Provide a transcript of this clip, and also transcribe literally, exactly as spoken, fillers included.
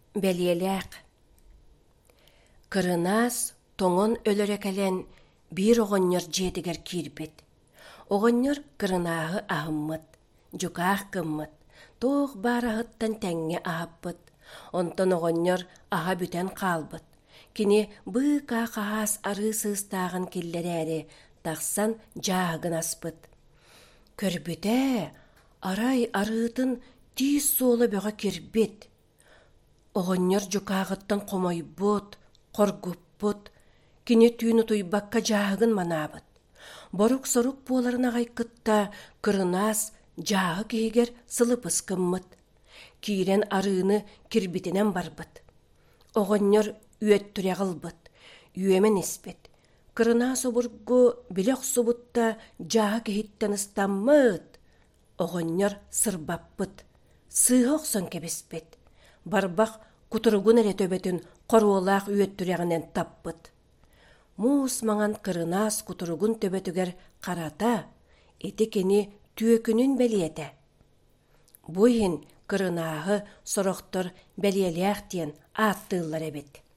Бәлиеләк. Кырынас тоңон өлөрекелен бир оғоннор жетігер кирбет. Оғоннор кырынағы ахыммыт, жукаах кыммыт, тоқ барахыттан тәңге ахаппыт. Онтон оғоннор аға бүтен қалбыт. Кини быка қағас ары сыстағын келлері тақсан жағын аспыт. Көрбіте арай арытын тиз солы бөға кирбет. Оғоннор жукағыттан қомойбот, қоргуппот, кини түйіні туйбакка жағын манабыт. Борук-сорук боларына ғайкытта кырынас жағы кейгер сылыпыс кыммыт. Кирен арыны кирбитінен барбыт. Оғоннор үйет түре қылбыт, үйемен еспет. Кырынас обургу білек субутта жағы кейттен ыстаммыт. Оғоннор сырбаппыт, сыға оқсан кебеспет. Барбақ кутуругун әрі төбетін қоруолақ үйеттірегінен таппыт. Муыс маңан кырынас кутуругун төбетігер қарата, еті кені түйекінін бәлиеті. Бұйын кырынағы сұрықтыр бәлиеліяқтен аттылар әбет.